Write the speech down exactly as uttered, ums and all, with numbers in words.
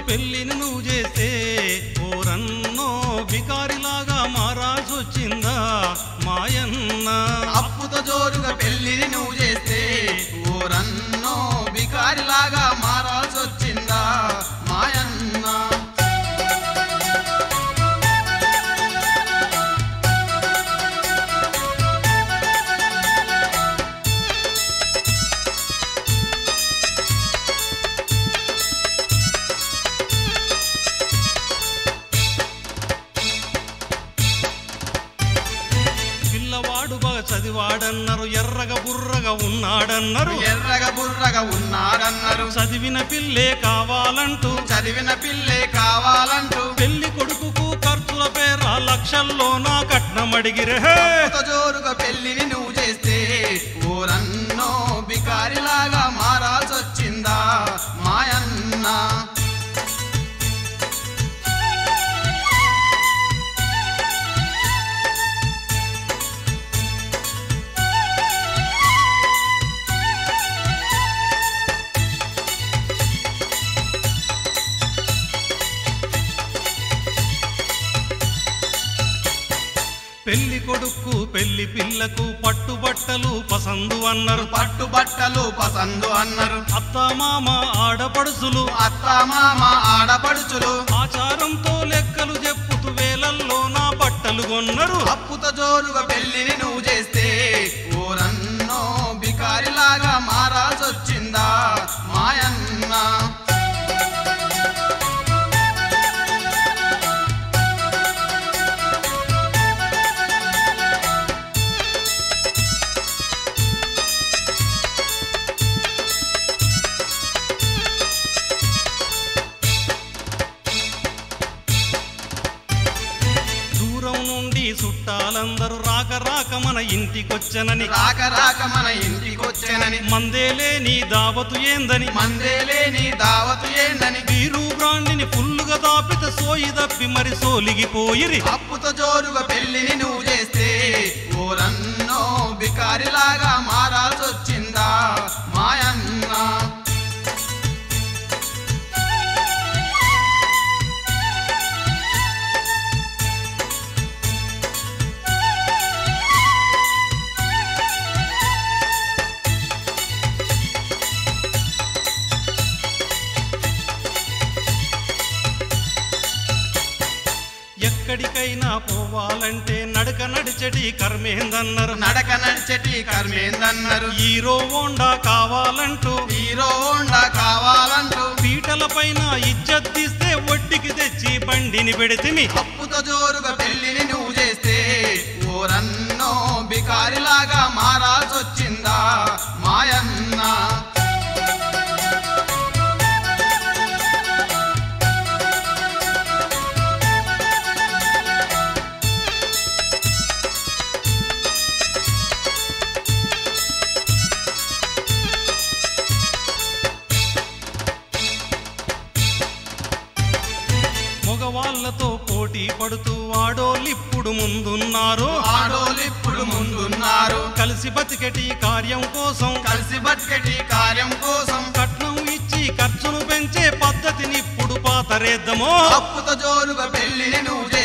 పెళ్లిని నువ్వు చేస్తే ఓరన్నో బికారిలాగా మారాల్సొచ్చిందా మాయన్న అప్పుతో జోరుగా పెళ్లిని నువ్వు చేస్తే ఓరన్నో బికారిలాగా మారాల్సొచ్చిందా మాయన్న పిల్లవాడు బాగా చదివాడన్నారు ఎర్రగా బుర్రగా ఉన్నాడన్నారు ఎర్రగా బుర్రగా ఉన్నాడన్నారు చదివిన పిల్లే కావాలంటూ చదివిన పిల్లే కావాలంటూ పెళ్లి కొడుకుకు ఖర్చుల పేర లక్షల్లో నా కట్నం అడిగిరే అప్పుతో జోరుగా పెళ్లిని నువ్వు చేస్తే ఓరన్నో బికారిలాగా మారాల్సొచ్చిందా మాయన్న పెళ్లి కొడుకు పెళ్లి పిల్లకు పట్టుబట్టలు పసందు అన్నారు పట్టుబట్టలు పసందు అన్నారు అత్త మామ ఆడపడుసులు అత్త మామ ఆడపడుచులు ఆచారంతో లెక్కలు చెప్పుతూ వేలల్లో నా బట్టలు కొన్నారు అప్పుతో జోరుగా పెళ్లిని నువ్వు చేస్తే ఓరన్నో బికారిలాగా మారాల్సొచ్చిందా మాయన్న దూరం నుండి చుట్టాలందరూ రాక రాక మన ఇంటికొచ్చనని రాక రాక మన ఇంటికొచ్చేనని మందేలే నీ దావతు ఏందని మందేలే నీ దావతు ఏందని వీరు బ్రాండిని ఫుల్లుగా దాపిత సోయి దప్పి మరి సోలిగిపోయిరి అప్పుతో జోరుగా పెళ్లిని నువ్వు చేస్తే ఓరన్నో బికారిలాగా మారాల్సొచ్చిందా మాయన్న ఎక్కడికైనా పోవాలంటే నడక నడిచెటి కర్మేందన్నారు నడక నడిచెటి కర్మేందన్నారు హీరో హోండా కావాలంటూ హీరో హోండా కావాలంటూ పీటల పైన ఇజ్జత్ తీస్తే ఒడ్డికి తెచ్చి బండిని పెడితిమి అప్పుతో జోరుగా పెళ్లిని నువ్వు చేస్తే ఓరన్నో బికారిలాగా మారాల్సొచ్చిందా మాయన్న మగవాళ్లతో పోటీ పడుతూ ఆడోళ్ళిప్పుడు ముందున్నారు ఆడోళ్ళిప్పుడు ముందున్నారు కలిసి బతికెటి కార్యం కోసం కలిసి బతికెటి కార్యం కోసం కట్నం ఇచ్చి ఖర్చును పెంచే పద్ధతిని ఇప్పుడు పాతరేద్దామో అప్పుతో జోరుగా పెళ్లిని నువ్వు